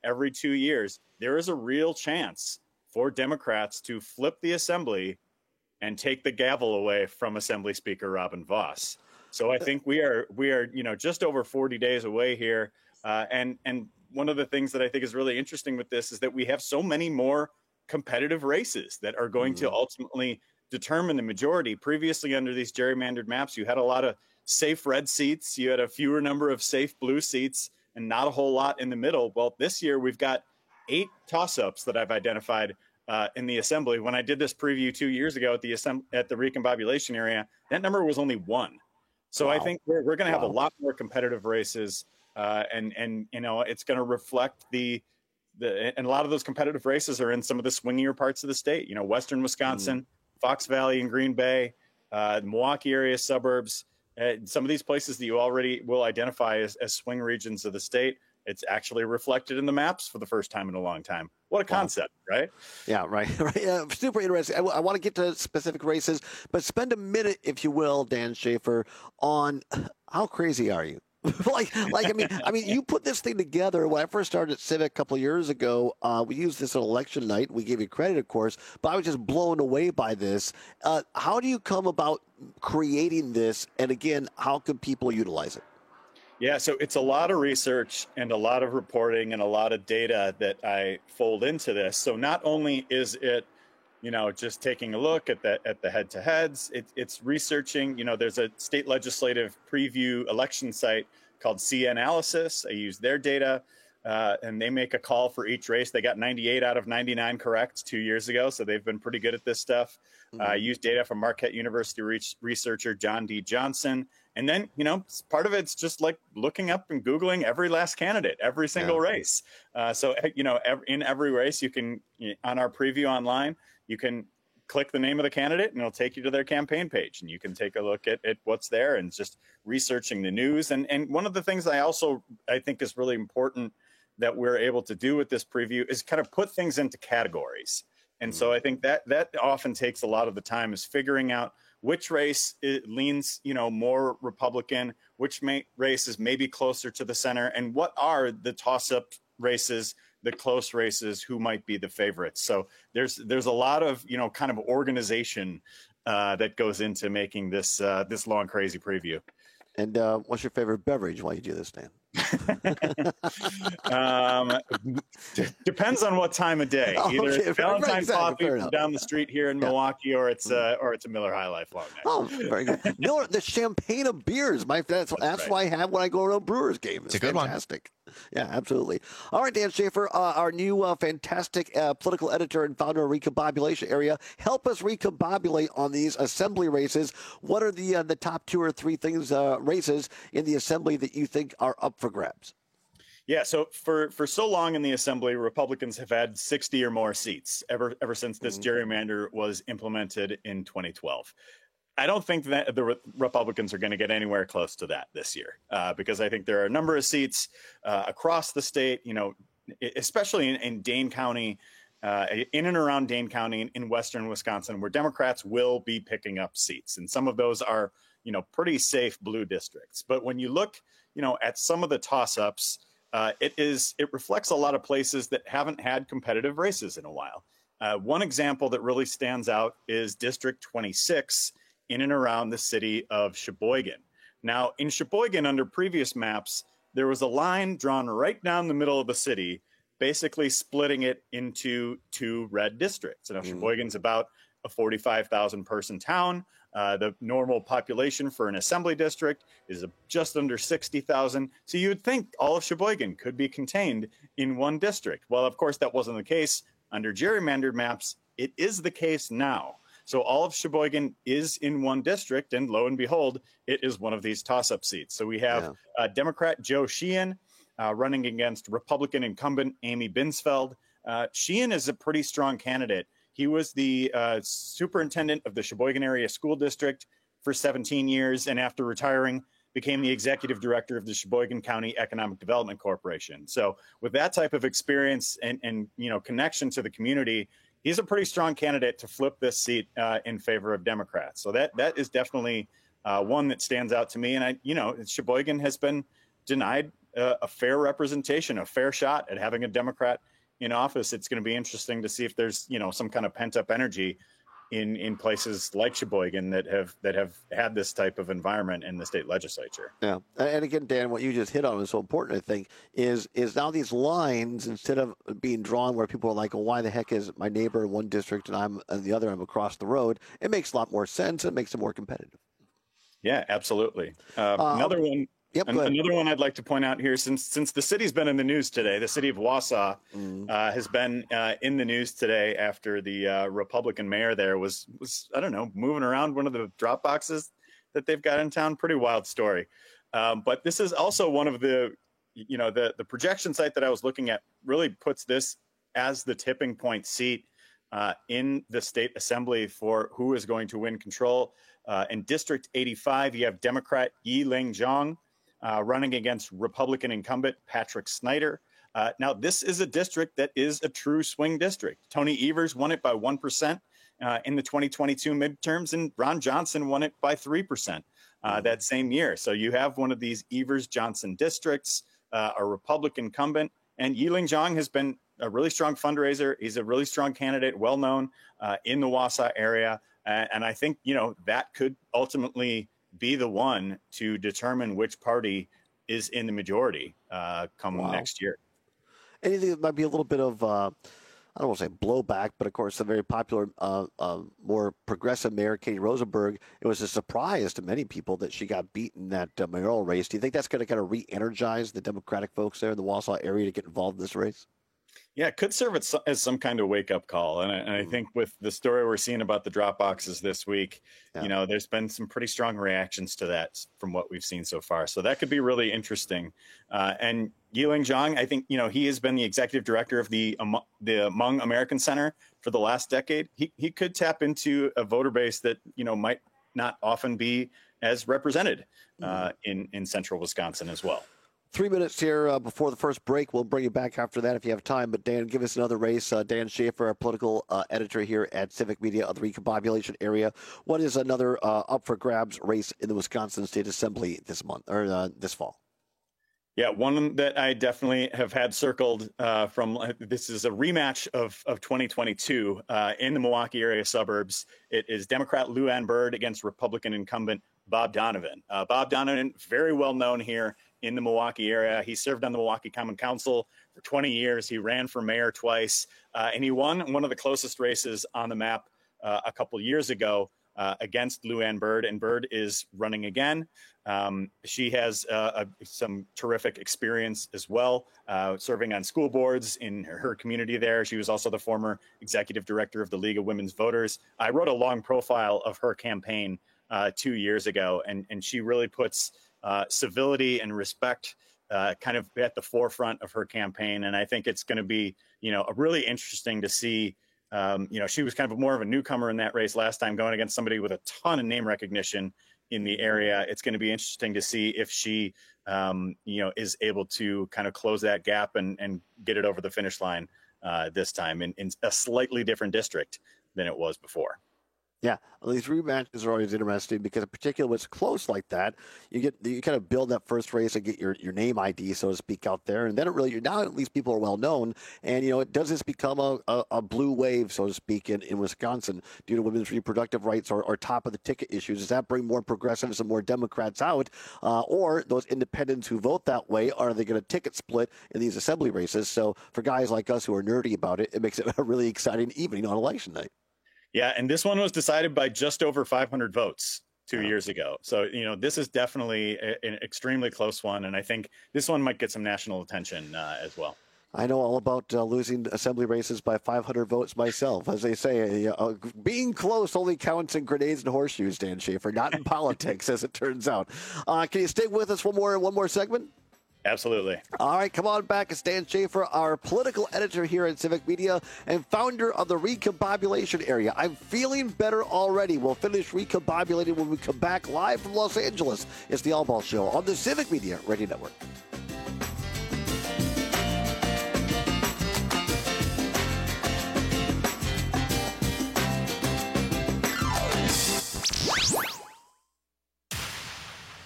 every two years, there is a real chance for Democrats to flip the assembly and take the gavel away from Assembly Speaker Robin Vos. So I think we are we are you know just over forty days away here, uh, and and one of the things that I think is really interesting with this is that we have so many more competitive races that are going mm-hmm. to ultimately determine the majority. Previously, under these gerrymandered maps, you had a lot of safe red seats, you had a fewer number of safe blue seats, and not a whole lot in the middle. Well, this year we've got eight toss-ups that I've identified uh, in the assembly. When I did this preview two years ago at the assemb- at the recombobulation area, that number was only one. So wow. I think we're, we're going to have wow. a lot more competitive races, uh, and and you know it's going to reflect the the and a lot of those competitive races are in some of the swingier parts of the state. You know, western Wisconsin, mm. Fox Valley and Green Bay, uh, the Milwaukee area suburbs. Uh, some of these places that you already will identify as, as swing regions of the state, it's actually reflected in the maps for the first time in a long time. What a concept, wow. right? Yeah, right. right. Yeah, super interesting. I, I want to get to specific races, but spend a minute, if you will, Dan Schaefer, on how crazy are you? like, like I mean, I mean, you put this thing together. When I first started at Civic a couple of years ago, uh, we used this on election night. We gave you credit, of course, but I was just blown away by this. Uh, how do you come about creating this? And again, how can people utilize it? Yeah, so it's a lot of research and a lot of reporting and a lot of data that I fold into this. So not only is it, you know, just taking a look at the at the head-to-heads, it, it's researching. You know, there's a state legislative preview election site called C Analysis. I use their data, uh, and they make a call for each race. They got ninety-eight out of ninety-nine correct two years ago, so they've been pretty good at this stuff. Mm-hmm. Uh, I use data from Marquette University re- researcher John D. Johnson. And then, you know, part of it's just like looking up and Googling every last candidate, every single yeah. race. Uh, so, you know, every, in every race, you can, on our preview online, you can click the name of the candidate and it'll take you to their campaign page. And you can take a look at, at what's there and just researching the news. And, and one of the things I also, I think is really important that we're able to do with this preview is kind of put things into categories. And mm-hmm. so I think that that often takes a lot of the time is figuring out which race it leans, you know, more Republican, which may, race is maybe closer to the center, and what are the toss-up races, the close races, who might be the favorites. So there's there's a lot of, you know, kind of organization uh, that goes into making this uh, this long, crazy preview. And uh, what's your favorite beverage while you do this, Dan? um, d- depends on what time of day. Either okay, Valentine exactly, coffee from down the street here in yeah. Milwaukee, or it's uh, or it's a Miller High Life long neck. Oh, very good. Miller, the champagne of beers. My that's that's, that's right. what I have when I go to a Brewers game. It's, it's a good fantastic. One. Yeah, absolutely. All right, Dan Schaefer, uh, our new uh, fantastic uh, political editor and founder of Recombobulation Area. Help us recombobulate on these assembly races. What are the uh, the top two or three things uh, races in the assembly that you think are up for grabs? Yeah, so for, for so long in the assembly, Republicans have had sixty or more seats ever ever since this mm-hmm. gerrymander was implemented in twenty twelve. I don't think that the Re- Republicans are going to get anywhere close to that this year, uh, because I think there are a number of seats uh, across the state, you know, especially in, in Dane County, uh, in and around Dane County in, in western Wisconsin, where Democrats will be picking up seats. And some of those are, you know, pretty safe blue districts. But when you look, you know, at some of the toss-ups, uh, it is it reflects a lot of places that haven't had competitive races in a while. Uh, one example that really stands out is District twenty-six in and around the city of Sheboygan. Now, in Sheboygan, under previous maps, there was a line drawn right down the middle of the city, basically splitting it into two red districts. Now, mm. Sheboygan's about a forty-five thousand person town. Uh, the normal population for an assembly district is just under sixty thousand. So you'd think all of Sheboygan could be contained in one district. Well, of course, that wasn't the case. Under gerrymandered maps, it is the case now. So all of Sheboygan is in one district, and lo and behold, it is one of these toss-up seats. So we have yeah. uh, Democrat Joe Sheehan uh, running against Republican incumbent Amy Binsfeld. Uh, Sheehan is a pretty strong candidate. He was the uh, superintendent of the Sheboygan Area School District for seventeen years, and after retiring, became the executive director of the Sheboygan County Economic Development Corporation. So with that type of experience and, and you know connection to the community, he's a pretty strong candidate to flip this seat uh, in favor of Democrats. So that that is definitely uh, one that stands out to me. And I, you know, Sheboygan has been denied a, a fair representation, a fair shot at having a Democrat in office. It's going to be interesting to see if there's, you know, some kind of pent up energy in, in places like Sheboygan that have that have had this type of environment in the state legislature. Yeah. And again, Dan, what you just hit on is so important, I think, is is now these lines, instead of being drawn where people are like, well, why the heck is my neighbor in one district and I'm in the other, I'm across the road? It makes a lot more sense. It makes it more competitive. Yeah, absolutely. Uh, uh, another one. Yep, An- another one I'd like to point out here, since since the city's been in the news today, the city of Wausau mm. uh, has been uh, in the news today after the uh, Republican mayor there was was I don't know moving around one of the drop boxes that they've got in town. Pretty wild story. Um, but this is also one of the you know the the projection site that I was looking at really puts this as the tipping point seat uh, in the state assembly for who is going to win control. Uh, in District eighty-five, you have Democrat Yi-Ling Zhang Uh, running against Republican incumbent Patrick Snyder. Uh, now, this is a district that is a true swing district. Tony Evers won it by one percent uh, in the twenty twenty-two midterms, and Ron Johnson won it by three percent uh, that same year. So you have one of these Evers-Johnson districts, uh, a Republican incumbent, and Yi-Ling Zhang has been a really strong fundraiser. He's a really strong candidate, well-known uh, in the Wausau area. Uh, and I think, you know, that could ultimately be the one to determine which party is in the majority uh, come wow. next year. Anything that might be a little bit of, uh, I don't want to say blowback, but of course the very popular, uh, uh, more progressive mayor, Katie Rosenberg, it was a surprise to many people that she got beaten in that uh, mayoral race. Do you think that's going to kind of re-energize the Democratic folks there in the Wausau area to get involved in this race? Yeah, it could serve as, as some kind of wake-up call. And I, and I think with the story we're seeing about the drop boxes this week, yeah. you know, there's been some pretty strong reactions to that from what we've seen so far. So that could be really interesting. Uh, and Yi-Ling Zhang, I think, you know, he has been the executive director of the, um, the Hmong American Center for the last decade. He, he could tap into a voter base that, you know, might not often be as represented uh, mm-hmm. in, in central Wisconsin as well. Three minutes here uh, before the first break. We'll bring you back after that if you have time. But, Dan, give us another race. Uh, Dan Schaefer, our political uh, editor here at Civic Media of the Recombobulation area. What is another uh, up-for-grabs race in the Wisconsin State Assembly this month or uh, this fall? Yeah, one that I definitely have had circled uh, from this is a rematch of, of twenty twenty-two uh, in the Milwaukee area suburbs. It is Democrat Lou Ann Bird against Republican incumbent Bob Donovan. Uh, Bob Donovan, very well known here in the Milwaukee area. He served on the Milwaukee Common Council for twenty years. He ran for mayor twice, uh, and he won one of the closest races on the map uh, a couple years ago uh, against Lou Ann Bird, and Bird is running again. Um, she has uh, a, some terrific experience as well, uh, serving on school boards in her, her community there. She was also the former executive director of the League of Women's Voters. I wrote a long profile of her campaign uh, two years ago, and, and she really puts uh, civility and respect uh, kind of at the forefront of her campaign. And I think it's going to be, you know, really interesting to see. Um, you know, she was kind of more of a newcomer in that race last time, going against somebody with a ton of name recognition in the area. It's going to be interesting to see if she, um, you know, is able to kind of close that gap and, and get it over the finish line uh, this time in, in a slightly different district than it was before. Yeah, well, these rematches are always interesting because, in particular, when it's close like that, you get you kind of build that first race and get your, your name I D, so to speak, out there, and then it really now at least people are well known, and you know it does this become a, a, a blue wave, so to speak, in, in Wisconsin due to women's reproductive rights or, or top of the ticket issues. Does that bring more progressives and more Democrats out, uh, or those independents who vote that way, are they going to ticket split in these assembly races? So for guys like us who are nerdy about it, it makes it a really exciting evening on election night. Yeah, and this one was decided by just over five hundred votes two years ago. So, you know, this is definitely a, an extremely close one, and I think this one might get some national attention uh, as well. I know all about uh, losing assembly races by five hundred votes myself. As they say, uh, being close only counts in grenades and horseshoes, Dan Schaefer, not in politics, as it turns out. Uh, can you stay with us one more, one more segment? Absolutely. All right, come on back. It's Dan Schaefer, our political editor here at Civic Media and founder of the Recombobulation Area. I'm feeling better already. We'll finish recombobulating when we come back live from Los Angeles. It's the All Ball Show on the Civic Media Radio Network.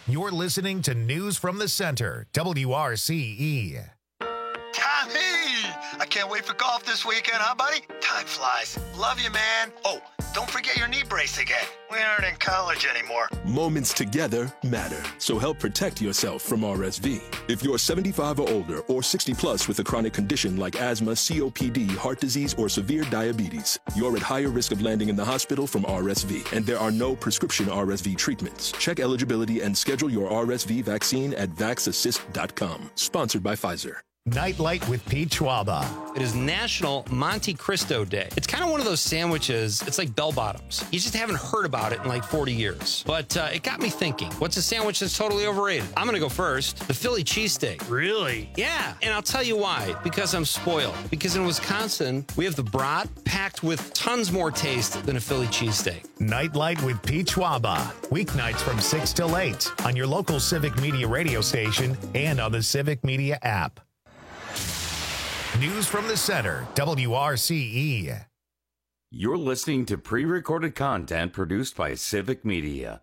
You're listening to News from the Center, W R C E. Tommy! I can't wait for golf this weekend, huh, buddy? Time flies. Love you, man. Oh, don't forget your knee brace again. We aren't in college anymore. Moments together matter, so help protect yourself from R S V. If you're seventy-five or older or sixty plus with a chronic condition like asthma, C O P D, heart disease, or severe diabetes, you're at higher risk of landing in the hospital from R S V, and there are no prescription R S V treatments. Check eligibility and schedule your R S V vaccine at vax assist dot com. Sponsored by Pfizer. Nightlight with Pete Schwaba. It is National Monte Cristo Day. It's kind of one of those sandwiches, it's like bell bottoms. You just haven't heard about it in like forty years. But uh, it got me thinking, what's a sandwich that's totally overrated? I'm going to go first. The Philly cheesesteak. Really? Yeah, and I'll tell you why. Because I'm spoiled. Because in Wisconsin, we have the brat packed with tons more taste than a Philly cheesesteak. Nightlight with Pete Schwaba. Weeknights from six till eight on your local Civic Media radio station and on the Civic Media app. News from the Center, W R C E. You're listening to pre-recorded content produced by Civic Media.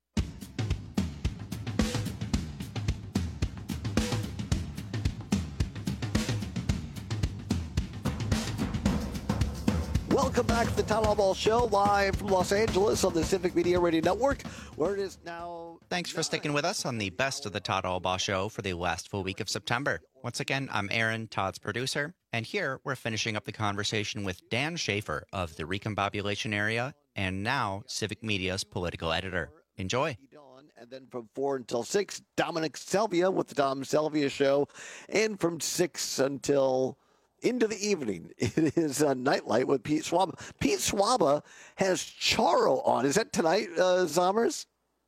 Welcome back to the Town Hall Ball Show, live from Los Angeles on the Civic Media Radio Network, where it is now... Thanks for sticking with us on the best of the Todd Allbaugh Show for the last full week of September. Once again, I'm Aaron, Todd's producer, and here we're finishing up the conversation with Dan Schaefer of the Recombobulation Area, and now Civic Media's political editor. Enjoy. And then from four until six, Dominic Selvia with the Dom Selvia Show, and from six until... into the evening, it is a Nightlight with Pete Schwaba. Pete Schwaba has Charo on. Is that tonight, uh, Zommers?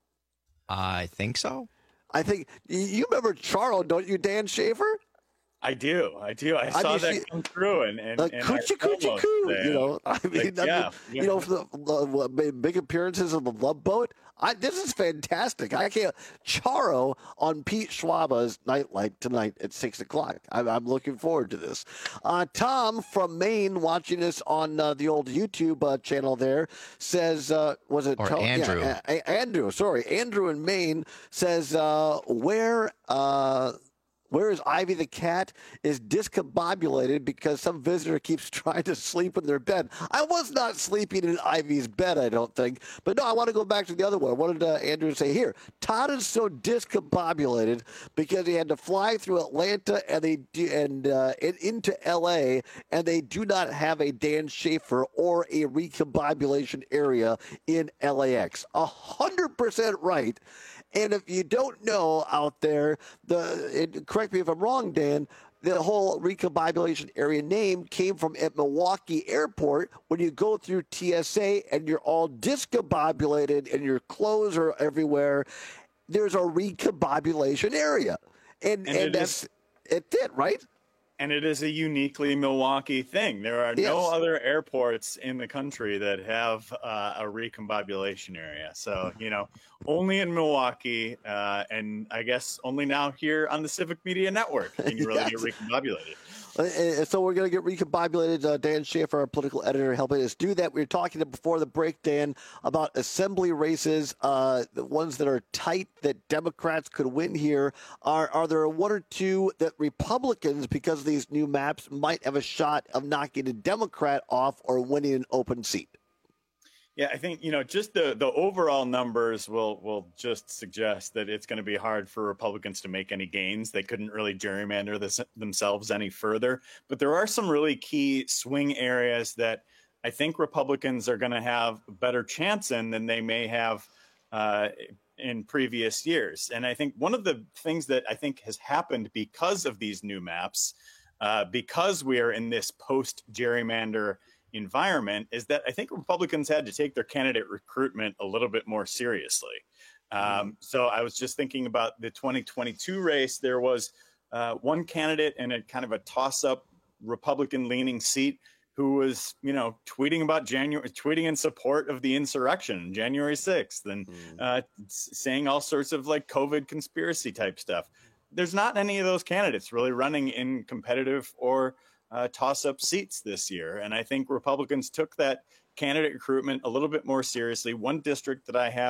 I think so. I think you remember Charo, don't you, Dan Schaefer? I do, I do. I, I saw mean, that she, come through, and and, like, and coochie coochie coo. You know, I mean, like, I yeah, mean yeah. you know, for the, the big appearances of the Love Boat. I, this is fantastic. I can't Charo on Pete Schwaba's Nightlight tonight at six o'clock. I'm, I'm looking forward to this. Uh, Tom from Maine, watching us on uh, the old YouTube uh, channel there, says, uh, was it or Tom? Andrew? Yeah, uh, Andrew, sorry, Andrew in Maine says, uh, where. Uh, Whereas Ivy the cat is discombobulated because some visitor keeps trying to sleep in their bed. I was not sleeping in Ivy's bed, I don't think. But no, I want to go back to the other one. What did uh, Andrew say here? Todd is so discombobulated because he had to fly through Atlanta and they do, and, uh, and into L A, and they do not have a Dan Schaefer or a recombobulation area in L A X. A hundred percent right. And if you don't know out there, the it, correct me if I'm wrong, Dan, the whole recombobulation area name came from at Milwaukee Airport when you go through T S A and you're all discombobulated and your clothes are everywhere. There's a recombobulation area. And, and, and that's it, it, right? And it is a uniquely Milwaukee thing. There are yes. no other airports in the country that have uh, a recombobulation area. So, you know, only in Milwaukee, uh, and I guess only now here on the Civic Media Network can you really yes. get recombobulated. And so we're going to get recombobulated. Uh, Dan Schaefer, our political editor, helping us do that. We were talking before the break, Dan, about assembly races, uh, the ones that are tight that Democrats could win here. Are are there one or two that Republicans, because of these new maps, might have a shot of knocking a Democrat off or winning an open seat? Yeah, I think, you know, just the, the overall numbers will will just suggest that it's going to be hard for Republicans to make any gains. They couldn't really gerrymander this themselves any further. But there are some really key swing areas that I think Republicans are going to have a better chance in than they may have uh, in previous years. And I think one of the things that I think has happened because of these new maps, uh, because we are in this post-gerrymander environment, is that I think Republicans had to take their candidate recruitment a little bit more seriously. Um, so I was just thinking about the twenty twenty-two race. There was uh, one candidate in a kind of a toss-up Republican-leaning seat who was, you know, tweeting about January, tweeting in support of the insurrection, January sixth, and uh, saying all sorts of like COVID conspiracy type stuff. There's not any of those candidates really running in competitive or Uh, toss-up seats this year. And I think Republicans took that candidate recruitment a little bit more seriously. One district that I have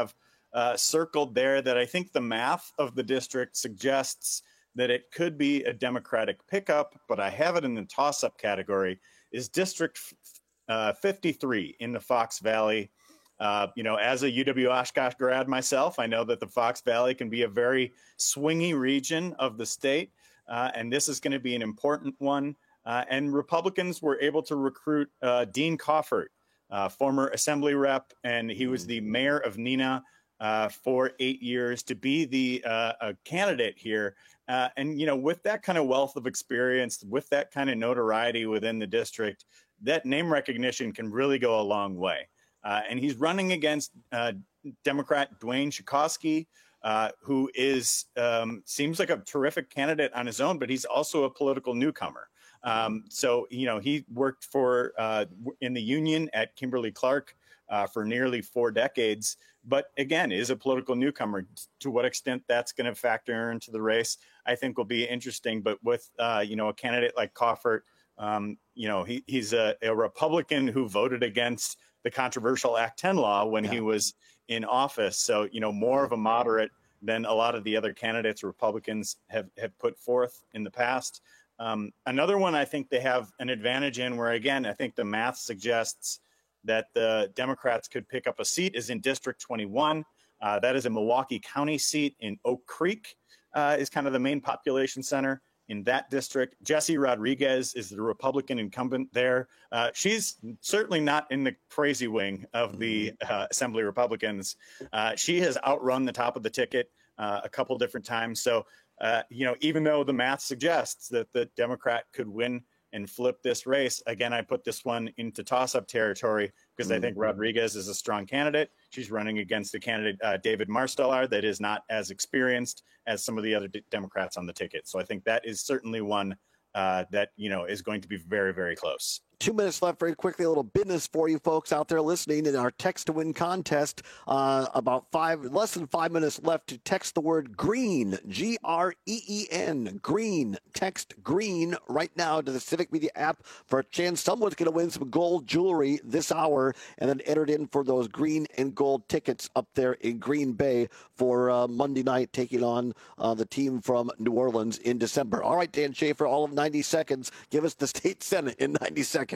uh, circled there that I think the math of the district suggests that it could be a Democratic pickup, but I have it in the toss-up category, is District uh, fifty-three in the Fox Valley. Uh, you know, as a U W-Oshkosh grad myself, I know that the Fox Valley can be a very swingy region of the state, uh, and this is going to be an important one. Uh, and Republicans were able to recruit uh, Dean Coffert, uh, former Assembly rep, and he was the mayor of Neenah uh, for eight years, to be the uh, a candidate here. Uh, and, you know, with that kind of wealth of experience, with that kind of notoriety within the district, that name recognition can really go a long way. Uh, and he's running against uh, Democrat Dwayne Chikosky, uh, who is um, seems like a terrific candidate on his own, but he's also a political newcomer. Um, so, you know, he worked for uh, in the union at Kimberly-Clark uh, for nearly four decades, but again, is a political newcomer. To what extent that's going to factor into the race, I think will be interesting. But with, uh, you know, a candidate like Coffert, um, you know, he, he's a, a Republican who voted against the controversial Act ten law when yeah. he was in office. So, you know, more of a moderate than a lot of the other candidates Republicans have, have put forth in the past. Um, another one I think they have an advantage in, where, again, I think the math suggests that the Democrats could pick up a seat, is in District twenty-one. Uh, that is a Milwaukee County seat in Oak Creek, uh, is kind of the main population center in that district. Jessie Rodriguez is the Republican incumbent there. Uh, she's certainly not in the crazy wing of the uh, Assembly Republicans. Uh, she has outrun the top of the ticket uh, a couple different times. So, uh, you know, even though the math suggests that the Democrat could win and flip this race, again, I put this one into toss-up territory because I think Rodriguez is a strong candidate. She's running against the candidate, uh, David Marsteller, that is not as experienced as some of the other d- Democrats on the ticket. So I think that is certainly one uh, that, you know, is going to be very, very close. Two minutes left. Very quickly, a little business for you folks out there listening in our text to win contest. Uh, about five, less than five minutes left to text the word green, G R E E N, green. Text green right now to the Civic Media app for a chance. Someone's going to win some gold jewelry this hour, and then entered in for those green and gold tickets up there in Green Bay for uh, Monday night, taking on uh, the team from New Orleans in December. All right, Dan Schaefer, all of ninety seconds. Give us the state Senate in ninety seconds.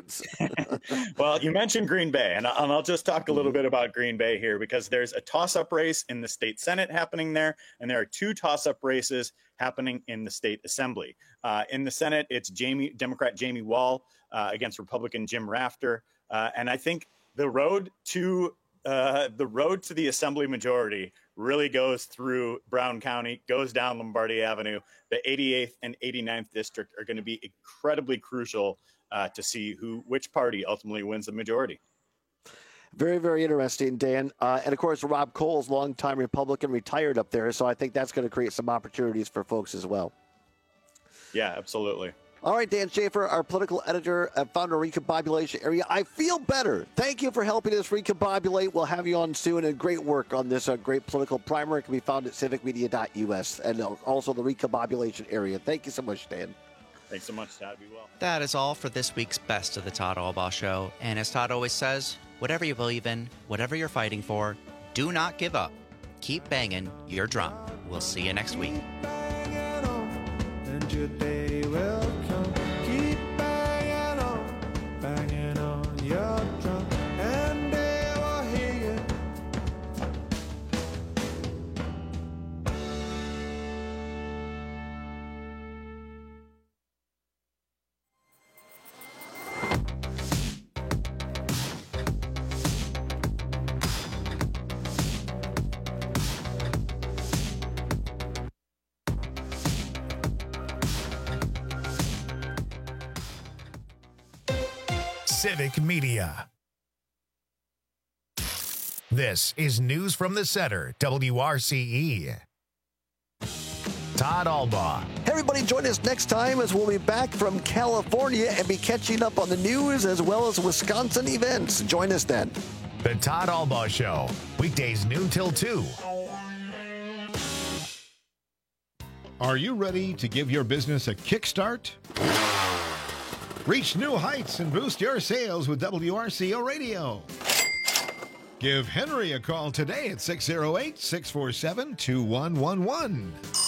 Well, you mentioned Green Bay, and I'll just talk a little bit about Green Bay here, because there's a toss-up race in the state Senate happening there, and there are two toss-up races happening in the state Assembly. Uh, in the Senate, it's Jamie, Democrat Jamie Wall uh, against Republican Jim Rafter, uh, and I think the road to uh, the road to the Assembly majority really goes through Brown County, goes down Lombardi Avenue. The eighty-eighth and eighty-ninth district are going to be incredibly crucial Uh, to see who, which party ultimately wins the majority. Very, very interesting, Dan. Uh, and, of course, Rob Cole's longtime Republican, retired up there, so I think that's going to create some opportunities for folks as well. Yeah, absolutely. All right, Dan Schaefer, our political editor and founder of Recombobulation Area. I feel better. Thank you for helping us recombobulate. We'll have you on soon, and great work on this uh, great political primer. It can be found at civic media dot U S and also the Recombobulation Area. Thank you so much, Dan. Thanks so much, Todd. Be well. That is all for this week's Best of the Todd Albaugh Show. And as Todd always says, whatever you believe in, whatever you're fighting for, do not give up. Keep banging your drum. We'll see you next week. And your day will come. Keep banging on, banging on your drum, and they will hear you. Civic Media. This is News from the Center, W R C E. Todd Albaugh. Hey everybody, join us next time as we'll be back from California and be catching up on the news as well as Wisconsin events. Join us then. The Todd Albaugh Show, weekdays noon till two. Are you ready to give your business a kickstart? Reach new heights and boost your sales with W R C O Radio. Give Henry a call today at six oh eight, six four seven, two one one one.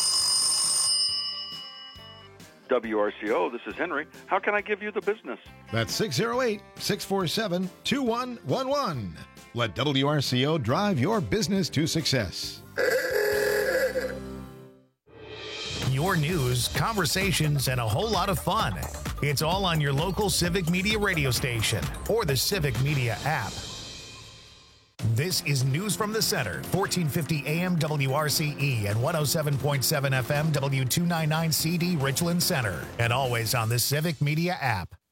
W R C O, this is Henry. How can I give you the business? That's six oh eight, six four seven, two one one one. Let W R C O drive your business to success. Your news, conversations, and a whole lot of fun. It's all on your local Civic Media radio station or the Civic Media app. This is News from the Center, fourteen fifty A M W R C E and one oh seven point seven F M W two ninety-nine C D Richland Center, and always on the Civic Media app.